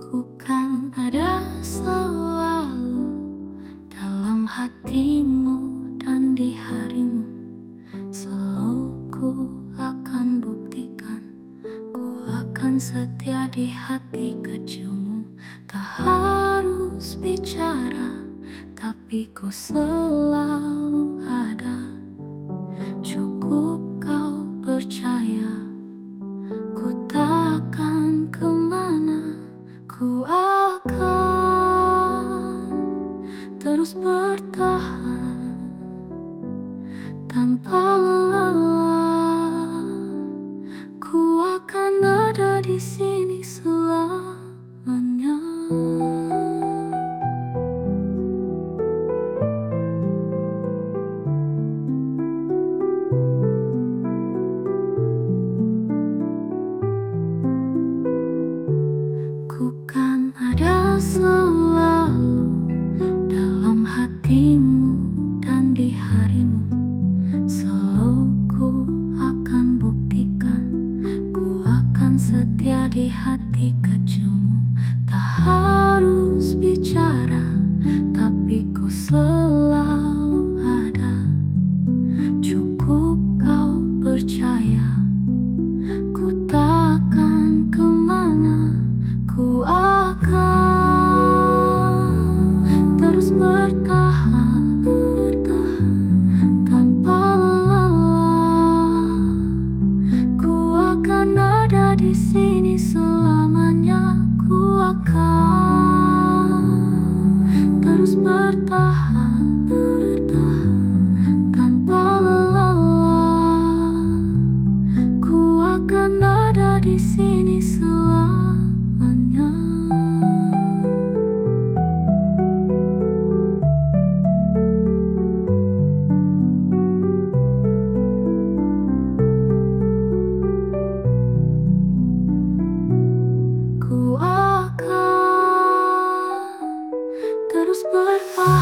Ku kan ada selalu dalam hatimu dan di harimu. Selalu ku akan buktikan, ku akan setia di hati kecilmu. Tak harus bicara, tapi ku selalu ada. Cukup kau percaya, ku takkan kemana. Ku akan terus bertahan tanpa lelah. Ku akan ada di sini selamanya. Ku kan ada selalu dalam hatimu dan di harimu. Selalu ku akan buktikan, ku akan setia di hati kecilmu. Tak harus bicara, tapi ku selalu ada. Cukup kau percaya, ku takkan kemana. Ku akan terus bertahan tanpa lelah. Ku akan ada di sini selamanya. Ku akan terus bertahan tanpa lelah. Ku akan ada di sini selamanya. Ku akan terus bertahan